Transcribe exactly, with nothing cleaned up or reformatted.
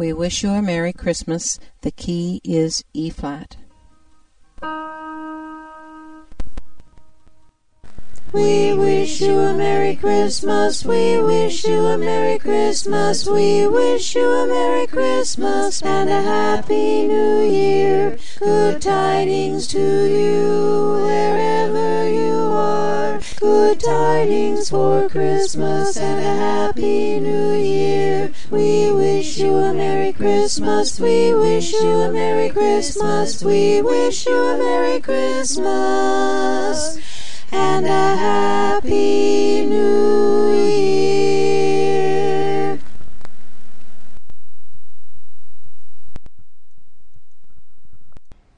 We wish you a Merry Christmas. The key is E flat. We wish you a Merry Christmas, we wish you a Merry Christmas, we wish you a Merry Christmas and a Happy New Year. Good tidings to you wherever you are, good tidings for Christmas and a Happy New Year. We wish you a Merry Christmas, we wish you a Merry Christmas, we wish you a Merry Christmas and a Happy New Year.